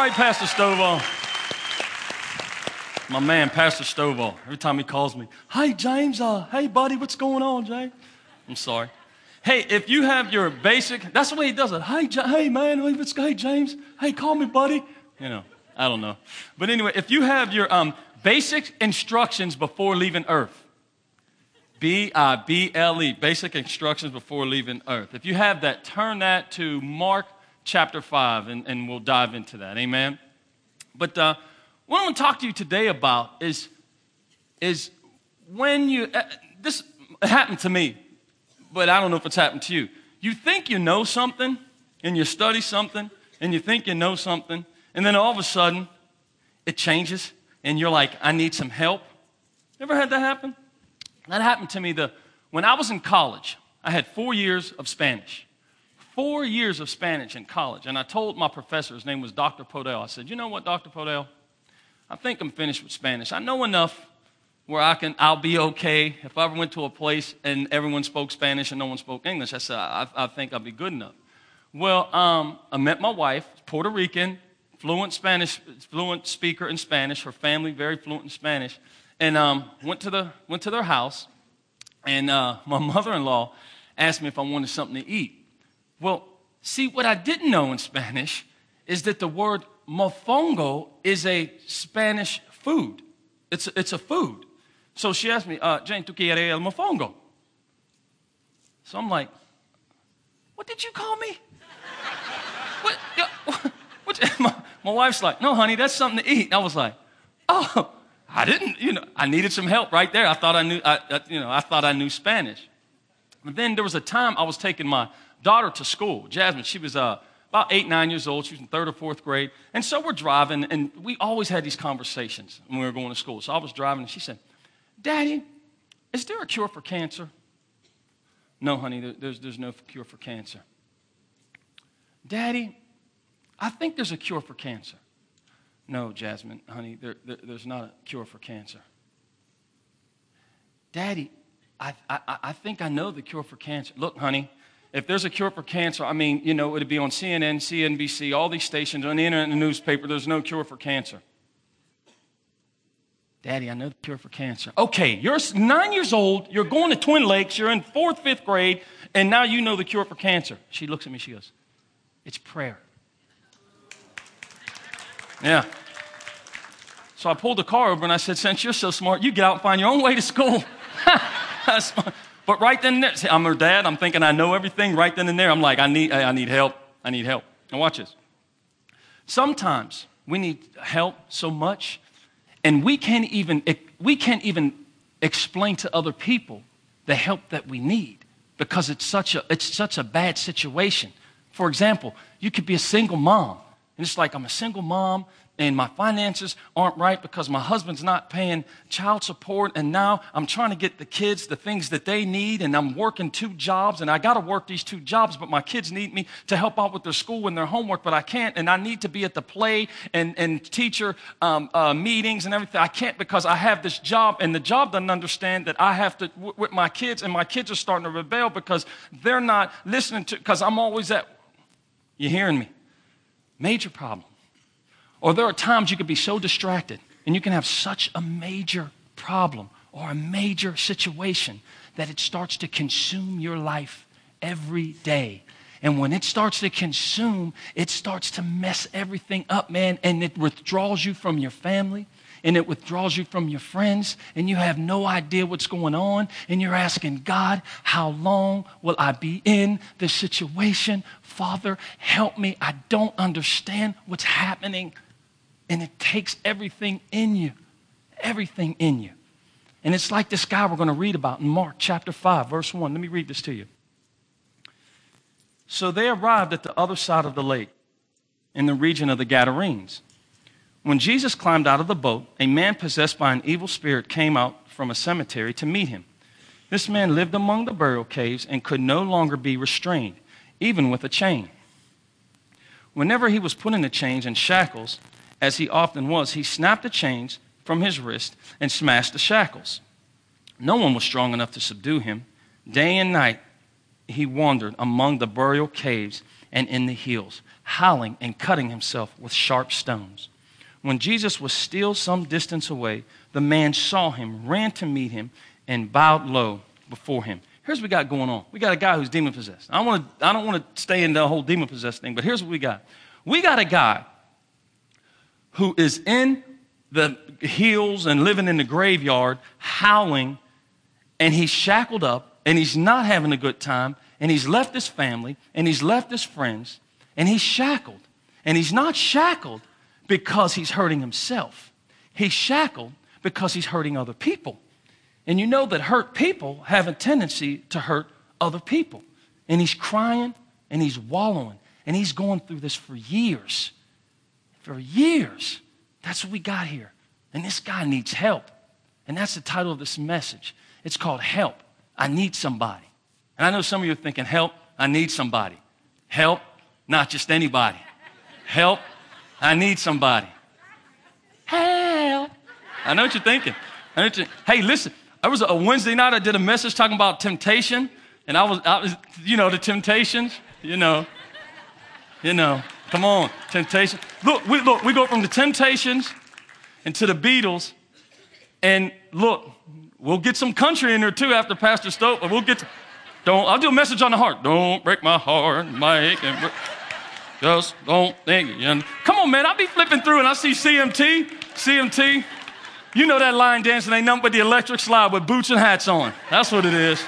invite Pastor Stovall. My man, Pastor Stovall. Every time he calls me, hey, James, hey, buddy, what's going on, James? I'm sorry. Hey, if you have your basic, that's the way he does it. Hey, man, hey, James, hey, call me, buddy. You know, I don't know. But anyway, if you have your basic instructions before leaving Earth, Bible, basic instructions before leaving Earth. If you have that, turn that to Mark chapter 5, and we'll dive into that. Amen? But what I want to talk to you today about is when you, this happened to me, but I don't know if it's happened to you. You think you know something, and you study something, and you think you know something, and then all of a sudden, it changes, and you're like, I need some help. Ever had that happen? That happened to me when I was in college. I had 4 years of Spanish. 4 years of Spanish in college. And I told my professor, his name was Dr. Podell, I said, you know what, Dr. Podell? I think I'm finished with Spanish. I know enough where I'll be okay. If I ever went to a place and everyone spoke Spanish and no one spoke English, I said, I think I'll be good enough. Well, I met my wife, Puerto Rican, fluent speaker in Spanish. Her family, very fluent in Spanish. And went to their house, and my mother-in-law asked me if I wanted something to eat. Well, see, what I didn't know in Spanish is that the word mofongo is a Spanish food. It's a food. So she asked me, Jane, ¿tú quieres el mofongo? So I'm like, what did you call me? My wife's like, no, honey, that's something to eat. And I was like, oh. I didn't, I needed some help right there. I thought I knew Spanish. But then there was a time I was taking my daughter to school, Jasmine. She was about 8, 9 years old. She was in 3rd or 4th grade. And so we're driving, and we always had these conversations when we were going to school. So I was driving, and she said, Daddy, is there a cure for cancer? No, honey, there's no cure for cancer. Daddy, I think there's a cure for cancer. No, Jasmine, honey, there's not a cure for cancer. Daddy, I think I know the cure for cancer. Look, honey, if there's a cure for cancer, it'd be on CNN, CNBC, all these stations, on the internet and the newspaper, there's no cure for cancer. Daddy, I know the cure for cancer. Okay, you're 9 years old, you're going to Twin Lakes, you're in 4th, 5th grade, and now you know the cure for cancer. She looks at me, she goes, it's prayer. Yeah. So I pulled the car over and I said, since you're so smart, you get out and find your own way to school. But right then and there, I'm her dad. I'm thinking I know everything. Right then and there, I'm like, I need help. I need help. Now watch this. Sometimes we need help so much, and we can't even explain to other people the help that we need because it's such a bad situation. For example, you could be a single mom. And it's like I'm a single mom and my finances aren't right because my husband's not paying child support, and now I'm trying to get the kids the things that they need, and I'm working 2 jobs, and I got to work these 2 jobs, but my kids need me to help out with their school and their homework, but I can't, and I need to be at the play and teacher meetings and everything. I can't because I have this job, and the job doesn't understand that I have to with my kids, and my kids are starting to rebel because they're not listening to, because I'm always at, you hearing me? Major problem. Or there are times you could be so distracted and you can have such a major problem or a major situation that it starts to consume your life every day. And when it starts to consume, it starts to mess everything up, man. And it withdraws you from your family, and it withdraws you from your friends, and you have no idea what's going on, and you're asking God, how long will I be in this situation? Father, help me. I don't understand what's happening. And it takes everything in you, everything in you. And it's like this guy we're going to read about in Mark chapter 5, verse 1. Let me read this to you. So they arrived at the other side of the lake in the region of the Gadarenes. When Jesus climbed out of the boat, a man possessed by an evil spirit came out from a cemetery to meet him. This man lived among the burial caves and could no longer be restrained, even with a chain. Whenever he was put in the chains and shackles, as he often was, he snapped the chains from his wrist and smashed the shackles. No one was strong enough to subdue him. Day and night he wandered among the burial caves and in the hills, howling and cutting himself with sharp stones. When Jesus was still some distance away, the man saw him, ran to meet him, and bowed low before him. Here's what we got going on. We got a guy who's demon-possessed. I don't want to stay in the whole demon-possessed thing, but here's what we got. We got a guy who is in the hills and living in the graveyard, howling, and he's shackled up, and he's not having a good time, and he's left his family, and he's left his friends, and he's shackled. And he's not shackled because he's hurting himself. He's shackled because he's hurting other people. And you know that hurt people have a tendency to hurt other people. And he's crying, and he's wallowing, and he's going through this for years. For years. That's what we got here. And this guy needs help. And that's the title of this message. It's called Help. I Need Somebody. And I know some of you are thinking, help, I need somebody. Help, not just anybody. Help, I need somebody. Help. I know what you're thinking. Hey, listen, there was a Wednesday night I did a message talking about temptation. And I was the temptations, come on, temptation. Look, we go from the Temptations into the Beatles. And look, we'll get some country in there too after Pastor Stoke, but I'll do a message on the heart. Don't break my heart, Mike. Just don't think. Come on, man. I'll be flipping through and I see CMT. You know that line dancing ain't nothing but the electric slide with boots and hats on. That's what it is.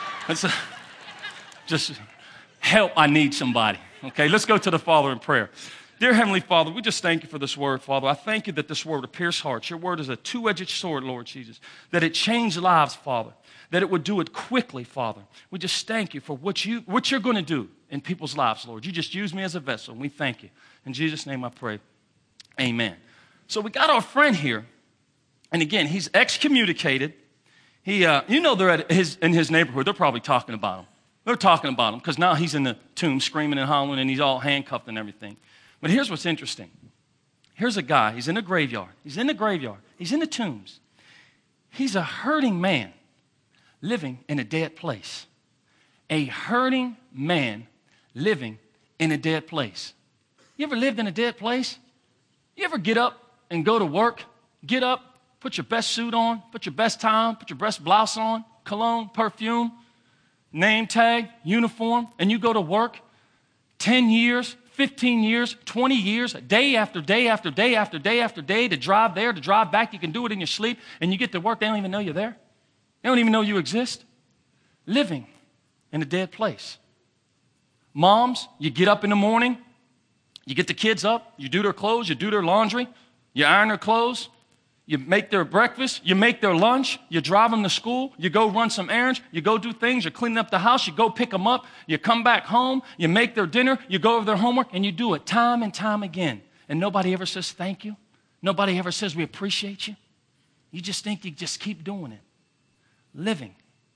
Just help, I need somebody. Okay, let's go to the Father in prayer. Dear Heavenly Father, we just thank you for this word, Father. I thank you that this word would pierce hearts. Your word is a two-edged sword, Lord Jesus, that it changed lives, Father, that it would do it quickly, Father. We just thank you for what you're going to do in people's lives, Lord. You just use me as a vessel, and we thank you. In Jesus' name I pray, amen. So we got our friend here, and again, he's excommunicated. They're in his neighborhood. They're probably talking about him. They're talking about him because now he's in the tomb screaming and hollering, and he's all handcuffed and everything. But here's what's interesting. Here's a guy. He's in a graveyard. He's in the tombs. He's a hurting man living in a dead place. A hurting man living in a dead place. You ever lived in a dead place? You ever get up and go to work? Get up, put your best suit on, put your best tie on, put your best blouse on, cologne, perfume, name tag, uniform, and you go to work 10 years, 15 years, 20 years, day after day after day after day after day to drive there, to drive back. You can do it in your sleep, and you get to work. They don't even know you're there. They don't even know you exist. Living in a dead place. Moms, you get up in the morning, you get the kids up, you do their clothes, you do their laundry, you iron their clothes, you make their breakfast, you make their lunch, you drive them to school, you go run some errands, you go do things, you're cleaning up the house, you go pick them up, you come back home, you make their dinner, you go over their homework, and you do it time and time again. And nobody ever says thank you. Nobody ever says we appreciate you. You just think you just keep doing it. Living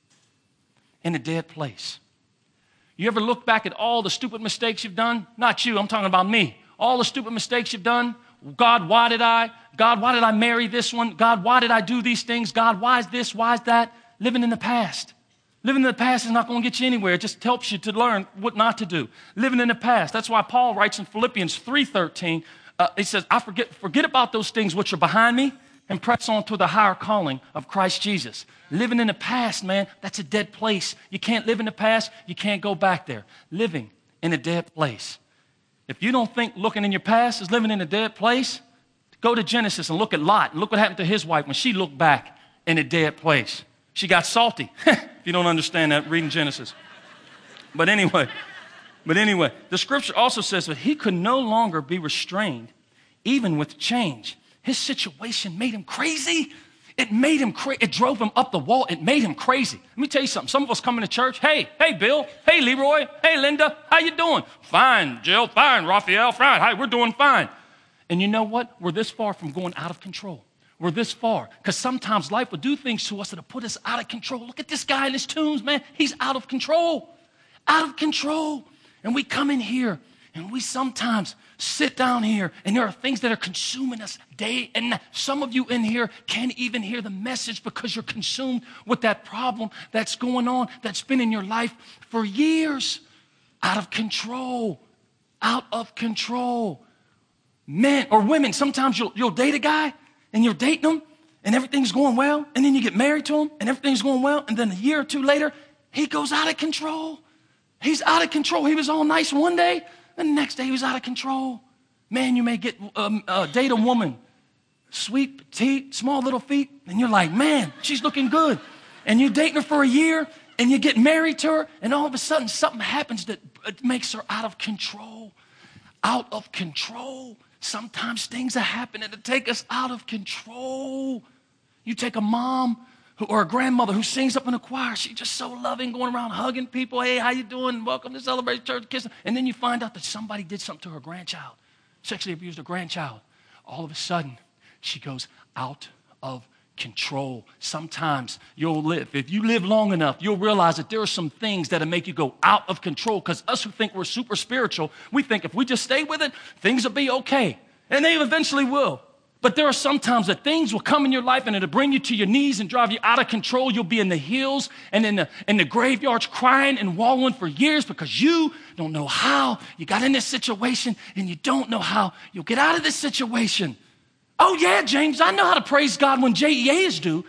in a dead place. You ever look back at all the stupid mistakes you've done? Not you, I'm talking about me. All the stupid mistakes you've done. God, why did I marry this one? God, why did I do these things? God, why is this? Why is that? Living in the past. Living in the past is not going to get you anywhere. It just helps you to learn what not to do. Living in the past. That's why Paul writes in Philippians 3:13, he says, I forget about those things which are behind me and press on to the higher calling of Christ Jesus. Living in the past, man, that's a dead place. You can't live in the past. You can't go back there. Living in a dead place. If you don't think looking in your past is living in a dead place, go to Genesis and look at Lot. And look what happened to his wife when she looked back in a dead place. She got salty. If you don't understand that, reading Genesis. But anyway, the scripture also says that he could no longer be restrained, even with change. His situation made him crazy. It made him crazy. It drove him up the wall. It made him crazy. Let me tell you something. Some of us come into church. Hey, Bill. Hey, Leroy. Hey, Linda. How you doing? Fine, Jill. Fine, Raphael. Fine. Hi, we're doing fine. And you know what? We're this far from going out of control. We're this far. Because sometimes life will do things to us that'll put us out of control. Look at this guy in his tombs, man. He's out of control. Out of control. And we come in here and we sometimes sit down here, and there are things that are consuming us day and night. Some of you in here can't even hear the message because you're consumed with that problem that's going on, that's been in your life for years. Out of control. out of control. Men or women, sometimes you'll date a guy and you're dating him and everything's going well, and then you get married to him and everything's going well, and then a year or two later, he goes out of control. He's out of control. He was all nice one day, and the next day he was out of control. Man, you may date a woman, sweet, petite, small little feet, and you're like, man, she's looking good. And you're dating her for a year, and you get married to her, and all of a sudden something happens that makes her out of control. Out of control. Sometimes things are happening to take us out of control. You take a mom or a grandmother who sings up in the choir. She's just so loving, going around hugging people. Hey, how you doing? Welcome to Celebration Church. Kissing. And then you find out that somebody did something to her grandchild, sexually abused her grandchild. All of a sudden, she goes out of control. Sometimes if you live long enough, you'll realize that there are some things that'll make you go out of control, because us who think we're super spiritual, we think if we just stay with it, things will be okay. And they eventually will. But there are some times that things will come in your life and it'll bring you to your knees and drive you out of control. You'll be in the hills and in the graveyards crying and wallowing for years because you don't know how you got in this situation, and you don't know how you'll get out of this situation. Oh, yeah, James, I know how to praise God when JEA is due,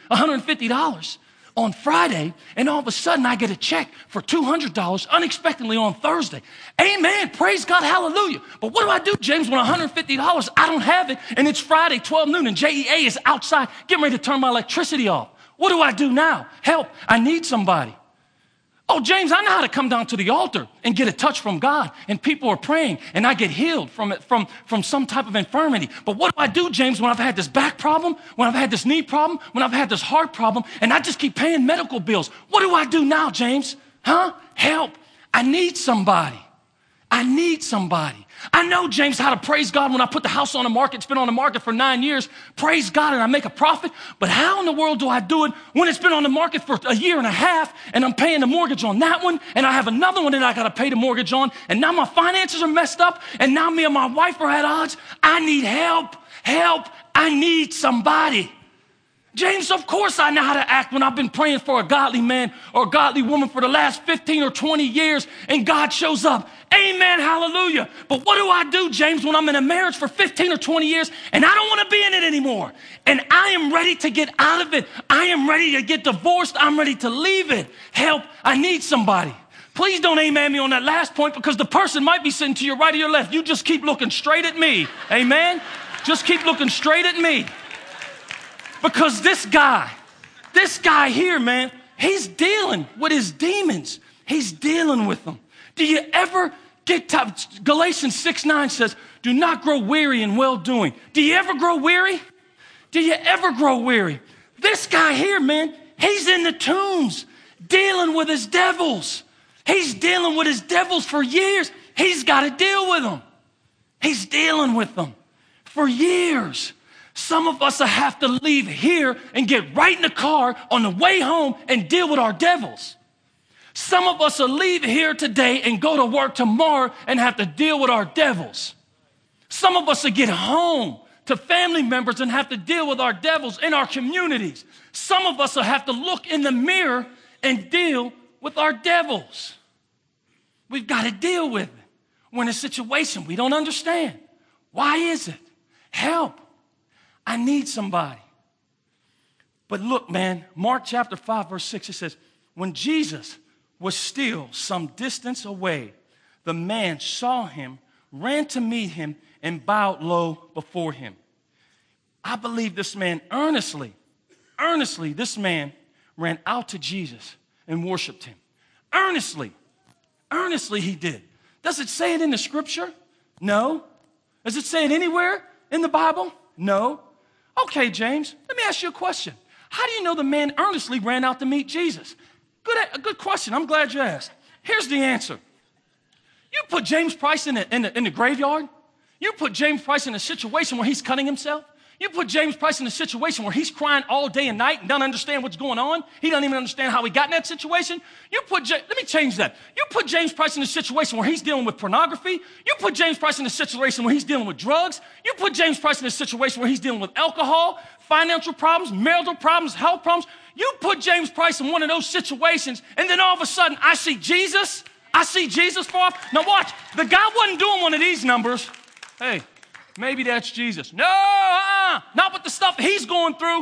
$150 on Friday, and all of a sudden I get a check for $200 unexpectedly on Thursday. Amen, praise God, hallelujah. But what do I do, James, when $150, I don't have it, and it's Friday, 12 noon, and JEA is outside getting ready to turn my electricity off? What do I do now? Help, I need somebody. Oh, James, I know how to come down to the altar and get a touch from God, and people are praying, and I get healed from some type of infirmity. But what do I do, James, when I've had this back problem, when I've had this knee problem, when I've had this heart problem, and I just keep paying medical bills? What do I do now, James? Help. I need somebody. I need somebody. I know, James, how to praise God when I put the house on the market. It's been on the market for 9 years. Praise God, and I make a profit. But how in the world do I do it when it's been on the market for a year and a half, and I'm paying the mortgage on that one, and I have another one that I got to pay the mortgage on, and now my finances are messed up, and now me and my wife are at odds? I need help. Help. I need somebody. James, of course I know how to act when I've been praying for a godly man or a godly woman for the last 15 or 20 years, and God shows up. Amen, hallelujah. But what do I do, James, when I'm in a marriage for 15 or 20 years and I don't want to be in it anymore? And I am ready to get out of it. I am ready to get divorced. I'm ready to leave it. Help, I need somebody. Please don't amen me on that last point, because the person might be sitting to your right or your left. You just keep looking straight at me. Amen? Just keep looking straight at me. Because this guy here, man, he's dealing with his demons. He's dealing with them. Do you ever get tired? Galatians 6:9 says, do not grow weary in well-doing. Do you ever grow weary? Do you ever grow weary? This guy here, man, he's in the tombs dealing with his devils. He's dealing with his devils for years. He's got to deal with them. He's dealing with them for years. Some of us have to leave here and get right in the car on the way home and deal with our devils. Some of us will leave here today and go to work tomorrow and have to deal with our devils. Some of us will get home to family members and have to deal with our devils in our communities. Some of us will have to look in the mirror and deal with our devils. We've got to deal with it. We're in a situation we don't understand. Why is it? Help. I need somebody. But look, man, Mark chapter 5, verse 6, it says, when Jesus was still some distance away, the man saw him, ran to meet him, and bowed low before him. I believe this man earnestly, this man ran out to Jesus and worshiped him. Earnestly he did. Does it say it in the scripture? No. Does it say it anywhere in the Bible? No. Okay, James, let me ask you a question. How do you know the man earnestly ran out to meet Jesus? Good question. I'm glad you asked. Here's the answer. You put James Price in the graveyard. You put James Price in a situation where he's cutting himself. You put James Price in a situation where he's crying all day and night and doesn't understand what's going on. He doesn't even understand how he got in that situation. Let me change that. You put James Price in a situation where he's dealing with pornography. You put James Price in a situation where he's dealing with drugs. You put James Price in a situation where he's dealing with alcohol, financial problems, marital problems, health problems. You put James Price in one of those situations, and then all of a sudden I see Jesus. I see Jesus far off. Now watch, the guy wasn't doing one of these numbers. Hey, maybe that's Jesus. No, not with the stuff he's going through.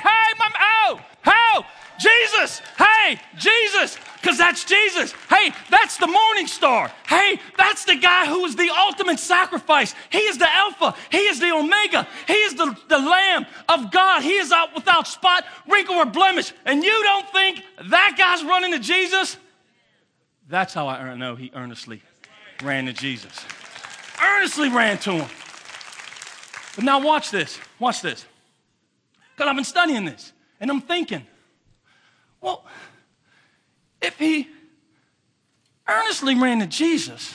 Hey, Jesus. Hey, Jesus, because that's Jesus. Hey, that's the morning star. Hey, that's the guy who is the ultimate sacrifice. He is the Alpha. He is the Omega. He is the Lamb of God. He is out without spot, wrinkle, or blemish. And you don't think that guy's running to Jesus? That's how I know he earnestly ran to Jesus. Earnestly ran to him. But now watch this. Watch this. Because I've been studying this. And I'm thinking, well, if he earnestly ran to Jesus,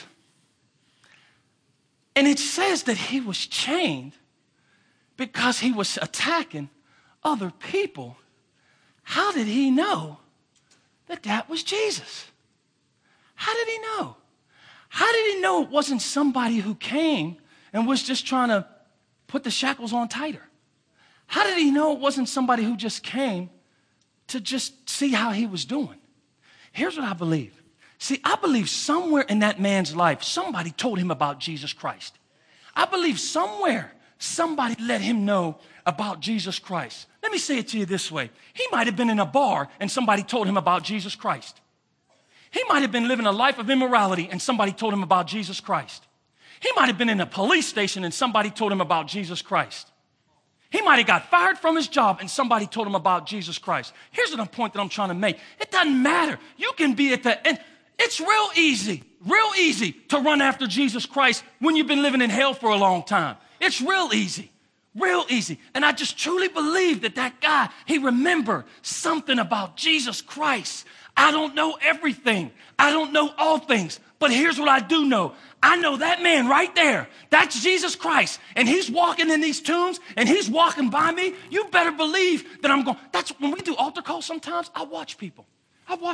and it says that he was chained because he was attacking other people, how did he know that that was Jesus? How did he know? How did he know it wasn't somebody who came and was just trying to put the shackles on tighter? How did he know it wasn't somebody who just came to just see how he was doing? Here's what I believe. See, I believe somewhere in that man's life, somebody told him about Jesus Christ. I believe somewhere somebody let him know about Jesus Christ. Let me say it to you this way. He might have been in a bar and somebody told him about Jesus Christ. He might have been living a life of immorality and somebody told him about Jesus Christ. He might have been in a police station and somebody told him about Jesus Christ. He might have got fired from his job and somebody told him about Jesus Christ. Here's the point that I'm trying to make. It doesn't matter. You can be at the end. It's real easy to run after Jesus Christ when you've been living in hell for a long time. It's real easy. And I just truly believe that guy, he remembered something about Jesus Christ. I don't know everything. I don't know all things. But here's what I do know. I know that man right there. That's Jesus Christ. And he's walking in these tombs and he's walking by me. You better believe that I'm going. That's when we do altar calls sometimes. I watch people. How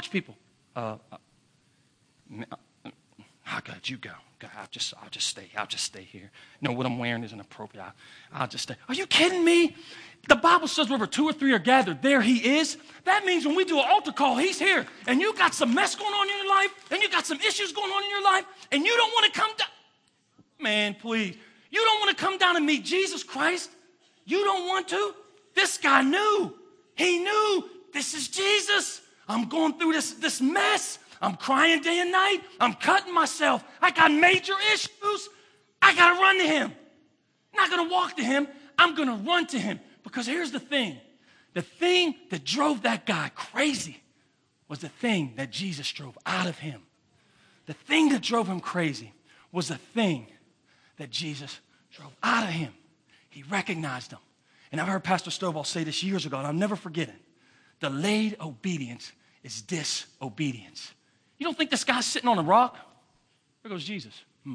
good you go. I'll just stay here. No, what I'm wearing isn't appropriate. I'll just stay. Are you kidding me? The Bible says wherever 2 or 3 are gathered, there he is. That means when we do an altar call, he's here. And you got some mess going on in your life, and you got some issues going on in your life, and you don't want to come down. Man, please. You don't want to come down and meet Jesus Christ. You don't want to. This guy knew. He knew this is Jesus. I'm going through this mess. I'm crying day and night. I'm cutting myself. I got major issues. I got to run to him. I'm not going to walk to him. I'm going to run to him. Because here's the thing. The thing that drove that guy crazy was the thing that Jesus drove out of him. The thing that drove him crazy was the thing that Jesus drove out of him. He recognized him. And I've heard Pastor Stovall say this years ago, and I'll never forget it. Delayed obedience is disobedience. You don't think this guy's sitting on a rock? There goes Jesus.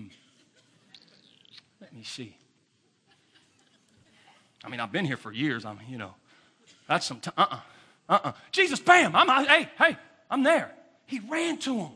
Let me see. I mean, I've been here for years. That's some time. Jesus, bam, hey, I'm there. He ran to him.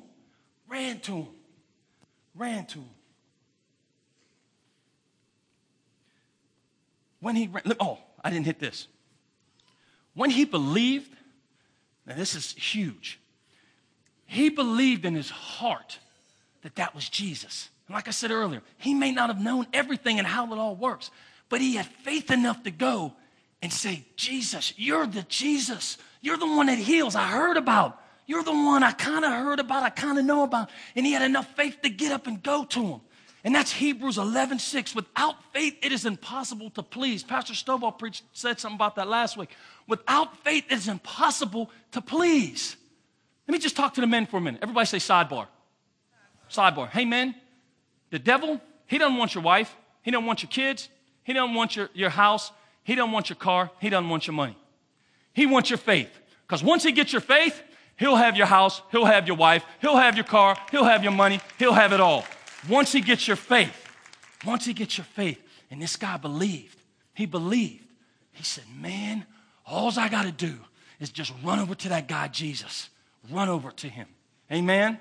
When he ran, I didn't hit this. When he believed, now this is huge. He believed in his heart that was Jesus. And like I said earlier, he may not have known everything and how it all works, but he had faith enough to go and say, Jesus, you're the Jesus. You're the one that heals. I heard about. You're the one I kind of heard about. I kind of know about. And he had enough faith to get up and go to him. And that's Hebrews 11:6. Without faith, it is impossible to please. Pastor Stovall said something about that last week. Without faith, it is impossible to please. Let me just talk to the men for a minute. Everybody say sidebar. Sidebar. Hey, men, the devil, he doesn't want your wife. He doesn't want your kids. He doesn't want your house. He doesn't want your car. He doesn't want your money. He wants your faith. Because once he gets your faith, he'll have your house. He'll have your wife. He'll have your car. He'll have your money. He'll have it all. Once he gets your faith. And this guy believed. He believed. He said, man, all I got to do is just run over to that guy, Jesus. Run over to him. Amen?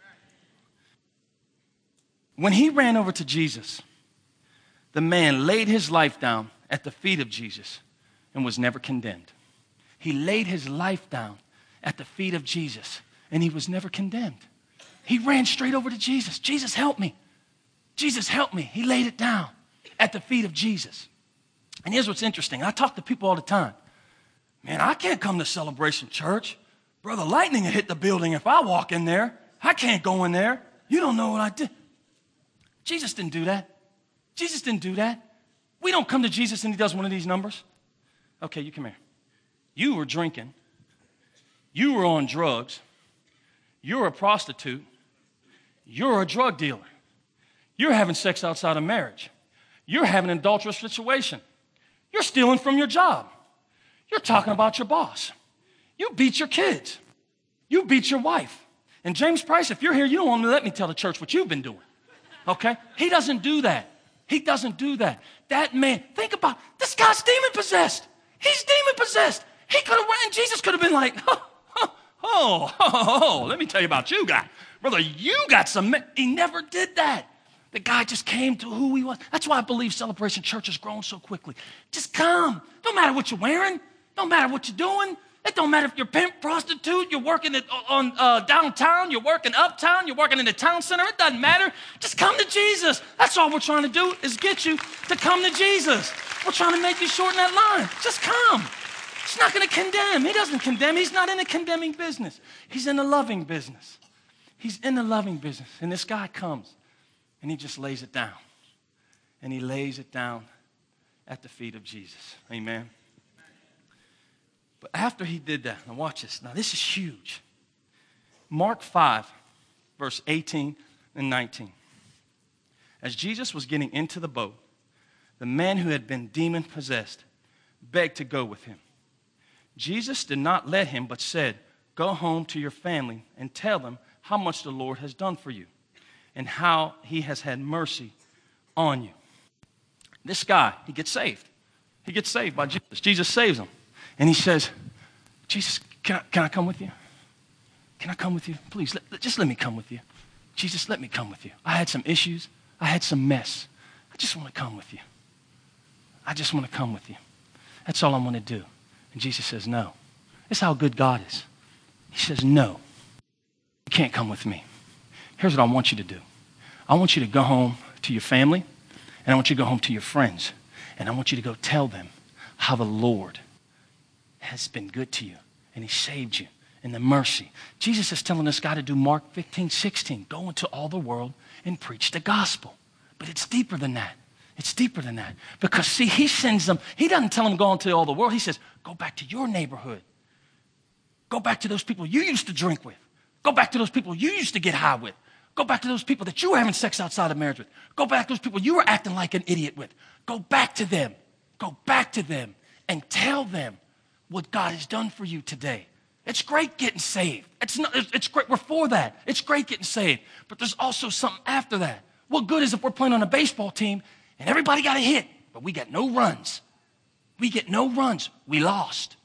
When he ran over to Jesus, the man laid his life down at the feet of Jesus and was never condemned. He laid his life down at the feet of Jesus and he was never condemned. He ran straight over to Jesus. Jesus, help me. Jesus, help me. He laid it down at the feet of Jesus. And here's what's interesting. I talk to people all the time. Man, I can't come to Celebration Church. Brother Lightning would hit the building if I walk in there. I can't go in there. You don't know what I did. Jesus didn't do that. Jesus didn't do that. We don't come to Jesus and he does one of these numbers. Okay, you come here. You were drinking. You were on drugs. You're a prostitute. You're a drug dealer. You're having sex outside of marriage. You're having an adulterous situation. You're stealing from your job. You're talking about your boss. You beat your kids. You beat your wife. And James Price, if you're here, you don't want to let me tell the church what you've been doing. Okay? He doesn't do that. He doesn't do that. That man, think about, this guy's demon-possessed. He's demon-possessed. He could have went, and Jesus could have been like, let me tell you about you, guy. Brother, you got some, he never did that. The guy just came to who he was. That's why I believe Celebration Church has grown so quickly. Just come. Don't matter what you're wearing. Don't matter what you're doing. It don't matter if you're pimp, prostitute, you're working on downtown, you're working uptown, you're working in the town center. It doesn't matter. Just come to Jesus. That's all we're trying to do is get you to come to Jesus. We're trying to make you shorten that line. Just come. He's not going to condemn. He doesn't condemn. He's not in the condemning business. He's in the loving business. He's in the loving business. And this guy comes and he just lays it down. And he lays it down at the feet of Jesus. Amen. But after he did that, now watch this. Now this is huge. Mark 5, verse 18 and 19. As Jesus was getting into the boat, the man who had been demon-possessed begged to go with him. Jesus did not let him, but said, go home to your family and tell them how much the Lord has done for you and how he has had mercy on you. This guy, he gets saved. He gets saved by Jesus. Jesus saves him. And he says, Jesus, can I come with you? Can I come with you? Please, just let me come with you. Jesus, let me come with you. I had some issues. I had some mess. I just want to come with you. I just want to come with you. That's all I want to do. And Jesus says, no. That's how good God is. He says, no, you can't come with me. Here's what I want you to do. I want you to go home to your family, and I want you to go home to your friends, and I want you to go tell them how the Lord has been good to you, and he saved you, and the mercy. Jesus is telling this guy to do Mark 15:16. Go into all the world and preach the gospel. But it's deeper than that. It's deeper than that. Because, see, he sends them. He doesn't tell them go into all the world. He says, go back to your neighborhood. Go back to those people you used to drink with. Go back to those people you used to get high with. Go back to those people that you were having sex outside of marriage with. Go back to those people you were acting like an idiot with. Go back to them. Go back to them and tell them what God has done for you today. It's great getting saved. It's great. We're for that. It's great getting saved. But there's also something after that. What good is if we're playing on a baseball team and everybody got a hit, but we got no runs? We get no runs. We lost.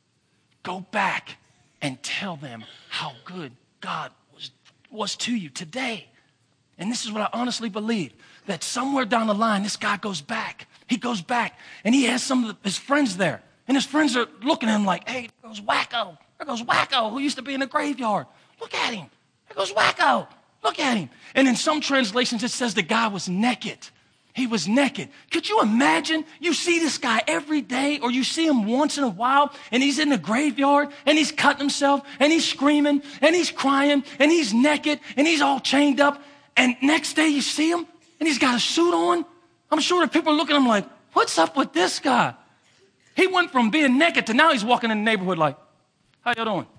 Go back and tell them how good God was to you today. And this is what I honestly believe, that somewhere down the line, this guy goes back. He goes back, and he has some of his friends there. And his friends are looking at him like, hey, there goes Wacko. There goes Wacko, who used to be in the graveyard. Look at him. There goes Wacko. Look at him. And in some translations, it says the guy was naked. He was naked. Could you imagine? You see this guy every day, or you see him once in a while, and he's in the graveyard, and he's cutting himself, and he's screaming, and he's crying, and he's naked, and he's all chained up. And next day you see him, and he's got a suit on. I'm sure that people are looking at him like, what's up with this guy? He went from being naked to now he's walking in the neighborhood like, how you doing?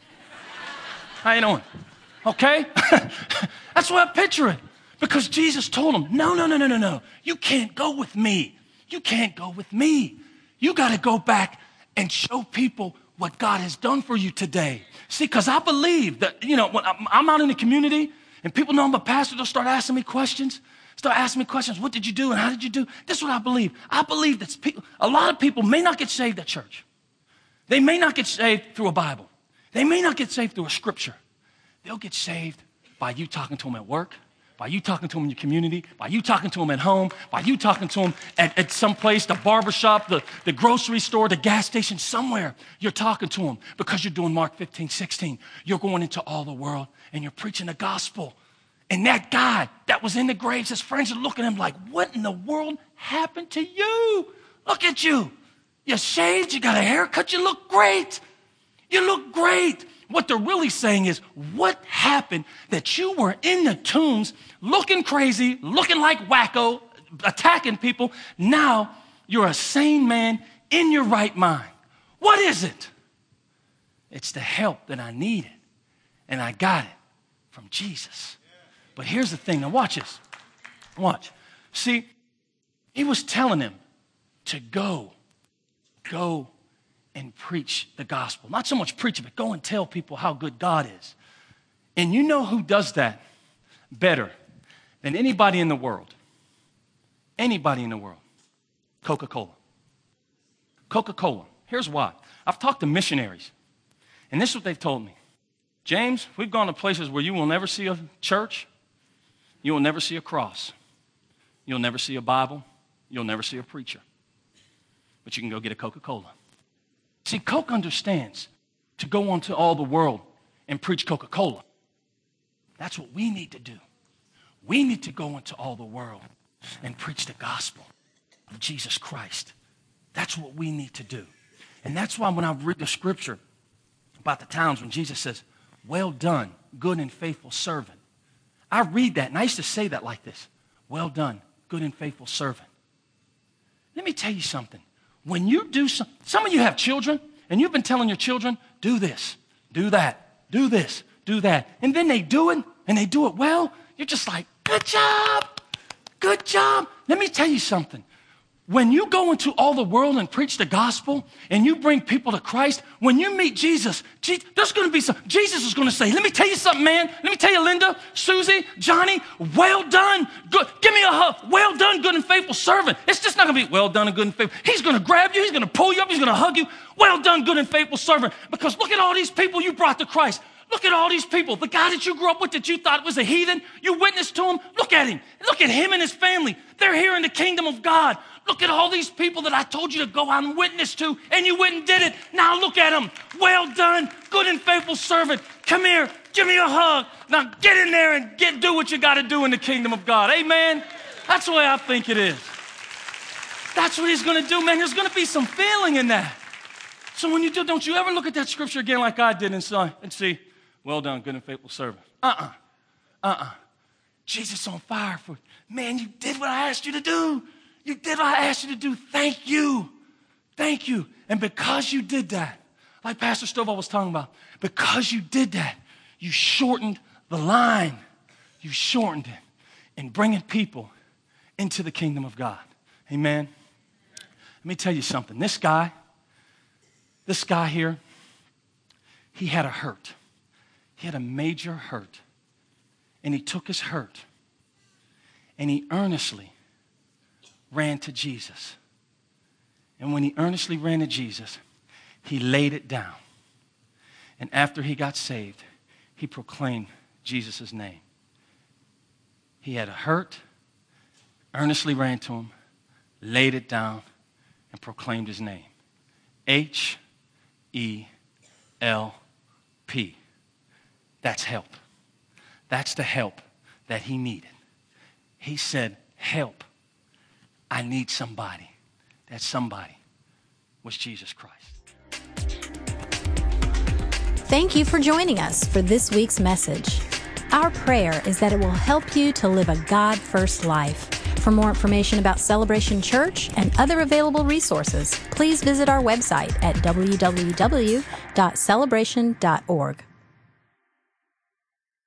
How you doing? Okay? That's what I picture it. Because Jesus told him, no. You can't go with me. You can't go with me. You got to go back and show people what God has done for you today. See, because I believe that, when I'm out in the community and people know I'm a pastor, they'll start asking me questions. What did you do and how did you do? This is what I believe. I believe that a lot of people may not get saved at church. They may not get saved through a Bible. They may not get saved through a scripture. They'll get saved by you talking to them at work, by you talking to them in your community, by you talking to them at home, by you talking to them at some place, the barbershop, the grocery store, the gas station, somewhere. You're talking to them because you're doing Mark 15:16. You're going into all the world and you're preaching the gospel. And that guy that was in the graves, his friends are looking at him like, what in the world happened to you? Look at you. You shaved, you got a haircut, you look great. You look great. What they're really saying is, what happened that you were in the tombs looking crazy, looking like wacko, attacking people? Now you're a sane man in your right mind. What is it? It's the help that I needed, and I got it from Jesus. But here's the thing. Now watch this. Watch. See, he was telling him to go and preach the gospel. Not so much preach it, but go and tell people how good God is. And you know who does that better than anybody in the world? Anybody in the world. Coca-Cola. Coca-Cola. Here's why. I've talked to missionaries, and this is what they've told me. James, we've gone to places where you will never see a church. You will never see a cross. You'll never see a Bible. You'll never see a preacher. But you can go get a Coca-Cola. See, Coke understands to go onto all the world and preach Coca-Cola. That's what we need to do. We need to go into all the world and preach the gospel of Jesus Christ. That's what we need to do. And that's why when I read the scripture about the times when Jesus says, well done, good and faithful servant, I read that, and I used to say that like this. Well done, good and faithful servant. Let me tell you something. When you do some of you have children, and you've been telling your children, do this, do that, do this, do that. And then they do it, and they do it well. You're just like, good job, good job. Let me tell you something. When you go into all the world and preach the gospel and you bring people to Christ, when you meet Jesus, there's going to be Jesus is going to say, let me tell you something, man. Let me tell you, Linda, Susie, Johnny, well done. Good. Give me a hug. Well done, good and faithful servant. It's just not going to be well done and good and faithful. He's going to grab you. He's going to pull you up. He's going to hug you. Well done, good and faithful servant. Because look at all these people you brought to Christ. Look at all these people. The guy that you grew up with that you thought was a heathen, you witnessed to him. Look at him. Look at him and his family. They're here in the kingdom of God. Look at all these people that I told you to go out and witness to, and you went and did it. Now look at them. Well done, good and faithful servant. Come here. Give me a hug. Now get in there and do what you got to do in the kingdom of God. Amen? That's the way I think it is. That's what he's going to do, man. There's going to be some feeling in that. So when you do, don't you ever look at that scripture again like I did and see, well done, good and faithful servant. Jesus on fire for, man, you did what I asked you to do. You did what I asked you to do. Thank you. Thank you. And because you did that, like Pastor Stovall was talking about, because you did that, you shortened the line. You shortened it in bringing people into the kingdom of God. Amen. Let me tell you something. This guy here, he had a hurt. He had a major hurt. And he took his hurt and he earnestly ran to Jesus. And when he earnestly ran to Jesus, he laid it down. And after he got saved, he proclaimed Jesus' name. He had a hurt, earnestly ran to him, laid it down, and proclaimed his name. H-E-L-P. That's help. That's the help that he needed. He said, help. I need somebody. That somebody was Jesus Christ. Thank you for joining us for this week's message. Our prayer is that it will help you to live a God-first life. For more information about Celebration Church and other available resources, please visit our website at www.celebration.org.